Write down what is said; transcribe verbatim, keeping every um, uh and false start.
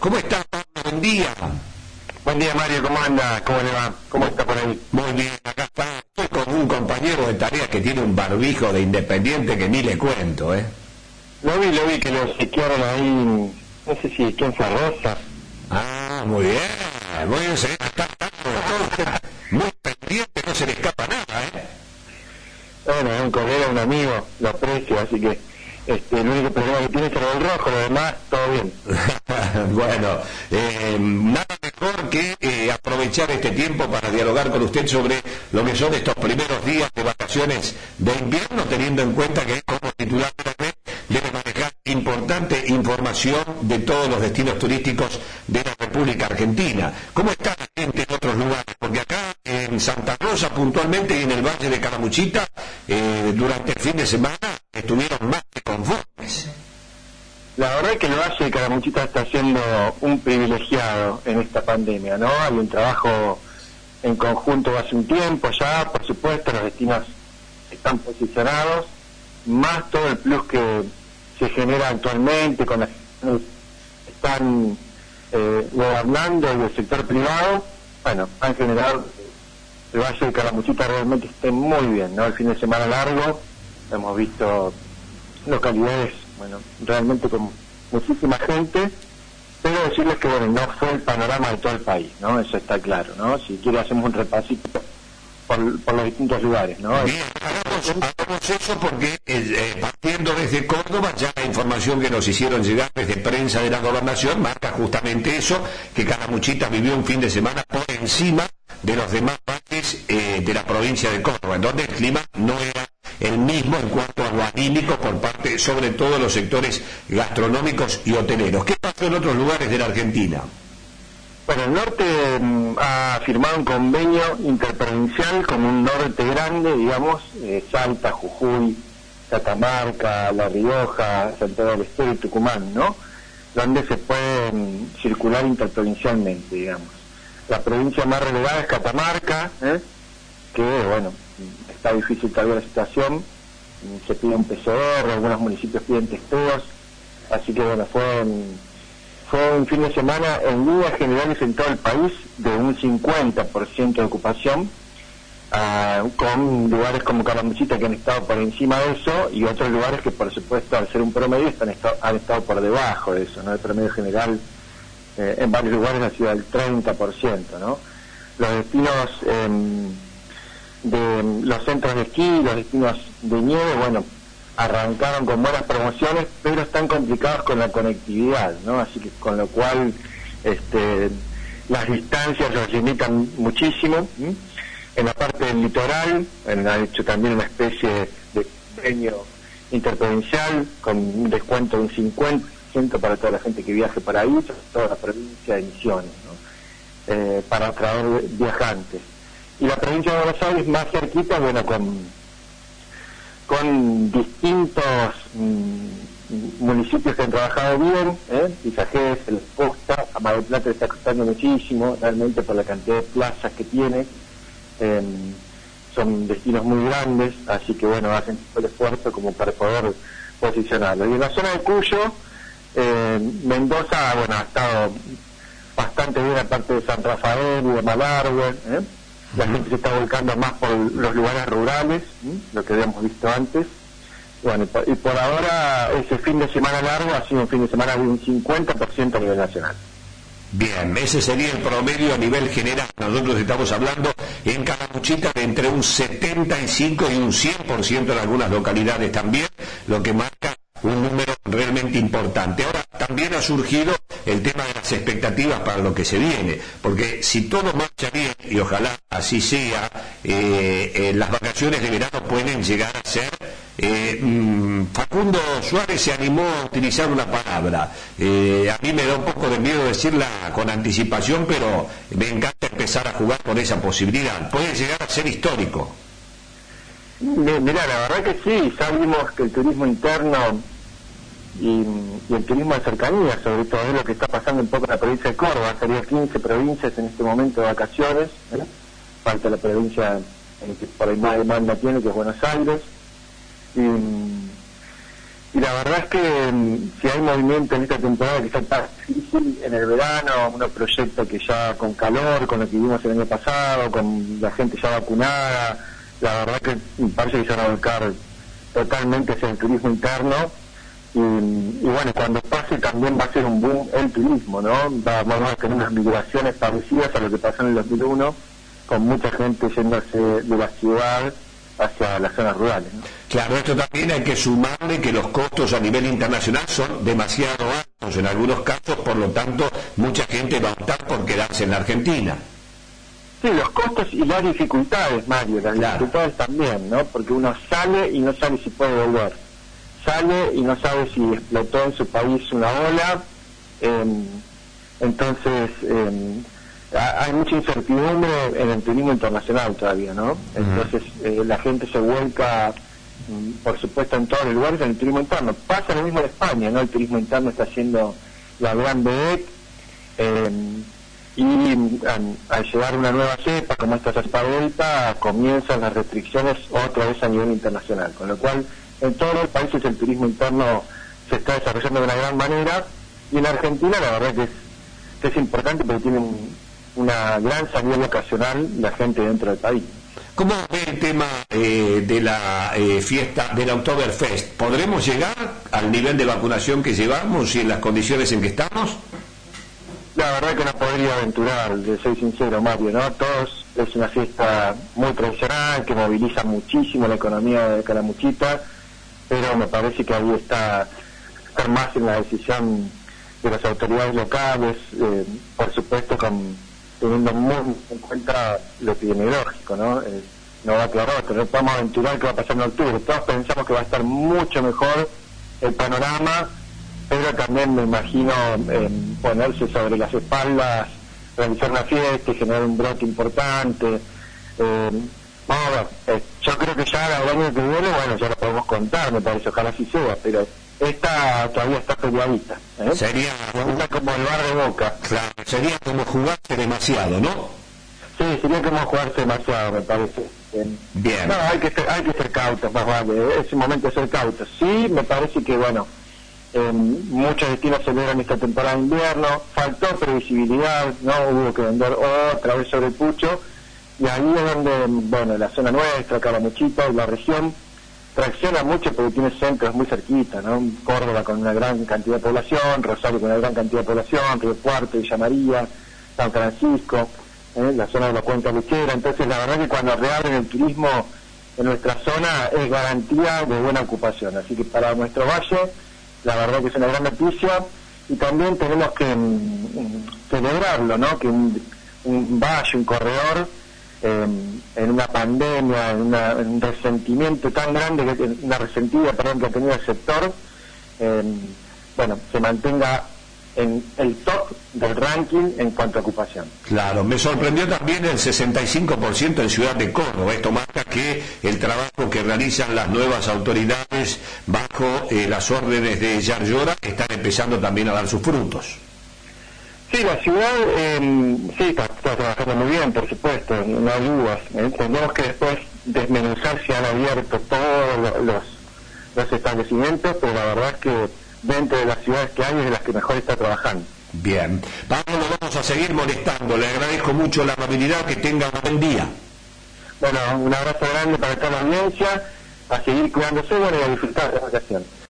¿Cómo está, Pablo? Buen día. Buen día, Mario, ¿cómo anda? ¿Cómo le va? ¿Cómo está por ahí? Muy bien, acá está. Estoy con un compañero de tarea que tiene un barbijo de Independiente que ni le cuento, ¿eh? Lo vi, lo vi, que lo sequearon ahí, no sé si aquí en Rosa. Ah, muy bien, muy bien, se está, está, está todo muy pendiente, no se le escapa nada, ¿eh? Bueno, es un colega, un amigo, lo aprecio, así que este, el único problema que tiene es el gol rojo, lo demás, todo bien. Bueno, eh, nada mejor que eh, aprovechar este tiempo para dialogar con usted sobre lo que son estos primeros días de vacaciones de invierno, teniendo en cuenta que como titular de la red debe manejar importante información de todos los destinos turísticos de la República Argentina. ¿Cómo está la gente en otros lugares? Porque acá en Santa Rosa puntualmente y en el Valle de Calamuchita eh, durante el fin de semana estuvieron más que conformes. La verdad es que el Valle de Calamuchita está siendo un privilegiado en esta pandemia, ¿no? Hay un trabajo en conjunto hace un tiempo ya, por supuesto, los destinos están posicionados, más todo el plus que se genera actualmente con las que están eh, gobernando y el sector privado, bueno, han generado el Valle de Calamuchita realmente esté muy bien, ¿no? El fin de semana largo, hemos visto localidades, bueno, realmente con muchísima gente, pero decirles que, bueno, no fue el panorama de todo el país, ¿no? Eso está claro, ¿no? Si quiere hacemos un repasito por, por los distintos lugares, ¿no? Bien, hagamos, hagamos eso porque eh, partiendo desde Córdoba, ya la información que nos hicieron llegar desde prensa de la gobernación marca justamente eso, que Calamuchita vivió un fin de semana por encima de los demás valles eh, de la provincia de Córdoba, en donde el clima no era el mismo en cuanto a lo anímico por parte, sobre todo, de los sectores gastronómicos y hoteleros. ¿Qué pasó en otros lugares de la Argentina? Bueno, el norte mm, ha firmado un convenio interprovincial con un norte grande, digamos, eh, Salta, Jujuy, Catamarca, La Rioja, Santiago del Estero y Tucumán, ¿no? Donde se puede mm, circular interprovincialmente, digamos. La provincia más relegada es Catamarca, ¿eh? que, bueno, está difícil todavía la situación, se pide un P C R, algunos municipios piden testeos, así que, bueno, fue un, fue un fin de semana en líneas generales en todo el país de un cincuenta por ciento de ocupación, uh, con lugares como Calamuchita que han estado por encima de eso y otros lugares que, por supuesto, al ser un promedio están estado, han estado por debajo de eso, ¿no? El promedio general eh, en varios lugares ha sido del treinta por ciento, ¿no? Los destinos eh, de los centros de esquí, los destinos de nieve, bueno, arrancaron con buenas promociones, pero están complicados con la conectividad, ¿no? Así que con lo cual este, las distancias los limitan muchísimo. ¿sí? En la parte del litoral, bueno, han hecho también una especie de convenio interprovincial con un descuento de un cincuenta por ciento para toda la gente que viaje para ahí, toda la provincia de Misiones, ¿no? eh, para atraer viajantes. Y la provincia de Buenos Aires más cerquita, bueno, con, con distintos mm, municipios que han trabajado bien, ¿eh? Isagés, El Costa, a Mar del Plata está costando muchísimo, realmente por la cantidad de plazas que tiene, eh, son destinos muy grandes, así que bueno, hacen el esfuerzo como para poder posicionarlo. Y en la zona de Cuyo, eh, Mendoza, bueno, ha estado bastante bien, aparte de San Rafael y de Malargüe, ¿eh? La gente se está volcando más por los lugares rurales, ¿sí? Lo que habíamos visto antes. Bueno, y por, y por ahora ese fin de semana largo ha sido un fin de semana de un cincuenta por ciento a nivel nacional. Bien, ese sería el promedio a nivel general. Nosotros estamos hablando en Calamuchita de entre un setenta y cinco y un cien por ciento en algunas localidades también, lo que marca un número realmente importante. Ahora, también ha surgido el tema de las expectativas para lo que se viene, porque si todo marcha bien, y ojalá así sea, eh, eh, las vacaciones de verano pueden llegar a ser, eh, mmm, Facundo Suárez se animó a utilizar una palabra, eh, a mí me da un poco de miedo decirla con anticipación, pero me encanta empezar a jugar con esa posibilidad, puede llegar a ser histórico. Mirá, la verdad que sí, sabemos que el turismo interno y, y el turismo de cercanía, sobre todo, es lo que está pasando un poco en la provincia de Córdoba. Sería quince provincias en este momento de vacaciones, ¿eh? Falta la provincia en que por ahí más demanda tiene, que es Buenos Aires. Y, Y la verdad es que mm, si hay movimiento en esta temporada que está tan difícil, en el verano uno proyecta que ya con calor, con lo que vimos el año pasado, con la gente ya vacunada, la verdad que me parece que se van a volcar totalmente hacia el turismo interno. Y, y bueno, cuando pase también va a ser un boom el turismo, ¿no? Va, vamos a tener unas migraciones parecidas a lo que pasó en el dos mil uno, con mucha gente yéndose de la ciudad hacia las zonas rurales, ¿no? Claro, esto también hay que sumarle que los costos a nivel internacional son demasiado altos en algunos casos, por lo tanto mucha gente va a optar por quedarse en la Argentina. Sí, los costos y las dificultades, Mario, las Claro. dificultades también, ¿no? Porque uno sale y no sabe si puede volver. Sale y no sabe si explotó en su país una ola. Eh, entonces, eh, hay mucha incertidumbre en el turismo internacional todavía, ¿no? Entonces, eh, la gente se vuelca, mm, por supuesto, en todos los lugares en el turismo interno. Pasa lo mismo en España, ¿no? El turismo interno está siendo la gran vedette. Eh, y um, al llegar una nueva cepa como esta cepa delta, comienzan las restricciones otra vez a nivel internacional, con lo cual en todos los países el turismo interno se está desarrollando de una gran manera, y en Argentina la verdad que es, que es importante porque tiene un, una gran salida vacacional la gente dentro del país. ¿Cómo ve el tema eh, de la eh, fiesta del Oktoberfest? ¿Podremos llegar al nivel de vacunación que llevamos y en las condiciones en que estamos? La verdad que no podría aventurar, de ser sincero, Mario, ¿no? Todos, es una fiesta muy tradicional, que moviliza muchísimo la economía de Calamuchita, pero me parece que ahí está, está más en la decisión de las autoridades locales, eh, por supuesto con, teniendo muy en cuenta lo epidemiológico, ¿no? Eh, no va a aclarar, pero no podemos aventurar qué va a pasar en octubre. Todos pensamos que va a estar mucho mejor el panorama, pero también me imagino eh, ponerse sobre las espaldas, realizar una fiesta y generar un brote importante. Eh, vamos a ver, eh, yo creo que ya el año que viene, bueno, ya lo podemos contar, me parece, ojalá así sea, pero esta todavía está peleadita, ¿eh? Sería, Está como el bar de Boca. claro, sería como jugarse demasiado, ¿no? Sí, sería como jugarse demasiado, me parece. Eh, Bien. No, hay que ser, hay que ser cautos, más vale, es un momento de ser cautos. Sí, me parece que, bueno, Eh, muchos destinos celebran esta temporada de invierno, faltó previsibilidad, no hubo que vender otra vez sobre el pucho, y ahí es donde, bueno, la zona nuestra, Calamuchita y la región tracciona mucho porque tiene centros muy cerquita, ¿no? Córdoba con una gran cantidad de población, Rosario con una gran cantidad de población, Río Cuarto, Villa María, San Francisco, ¿eh? La zona de la cuenca lechera. Entonces la verdad que cuando reabren el turismo en nuestra zona es garantía de buena ocupación, así que para nuestro valle la verdad que es una gran noticia, y también tenemos que mm, celebrarlo, ¿no? Que un, un valle, un corredor, eh, en una pandemia, en, una, en un resentimiento tan grande, que una resentida, perdón, que ha tenido el sector, eh, bueno, se mantenga en el top del ranking en cuanto a ocupación. Claro, me sorprendió también el sesenta y cinco por ciento en Ciudad de Córdoba. Esto marca que el trabajo que realizan las nuevas autoridades bajo eh, las órdenes de Yar Llora están empezando también a dar sus frutos. Sí, la ciudad eh, sí está, está trabajando muy bien, por supuesto, no hay dudas. ¿eh? Tendremos que después desmenuzar si han abierto todos los, los, los establecimientos, pero la verdad es que dentro de las ciudades que hay es de las que mejor está trabajando. Bien, Pablo, lo vamos a seguir molestando. Le agradezco mucho la amabilidad, que tenga un buen día. Bueno, un abrazo grande para toda la audiencia, a seguir cuidándose, bueno, y a disfrutar de la vacación.